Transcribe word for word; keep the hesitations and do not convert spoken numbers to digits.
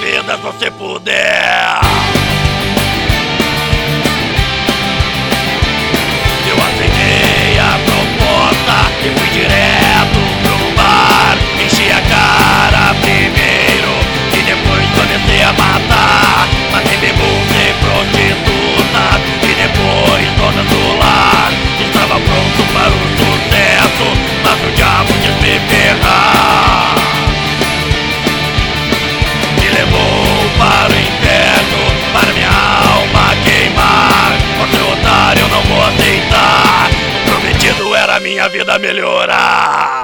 vida se você puder. Eu aceitei a proposta e fui direto pro bar. Enchi a cara primeiro e depois comecei a matar. Matei bebuns e prostitutas e depois donas do lar. Estava pronto para o sucesso, mas o diabo quis me ferrar. Me levou para o inferno, para minha alma queimar. Você otário, eu não vou aceitar. O prometido era minha vida melhorar.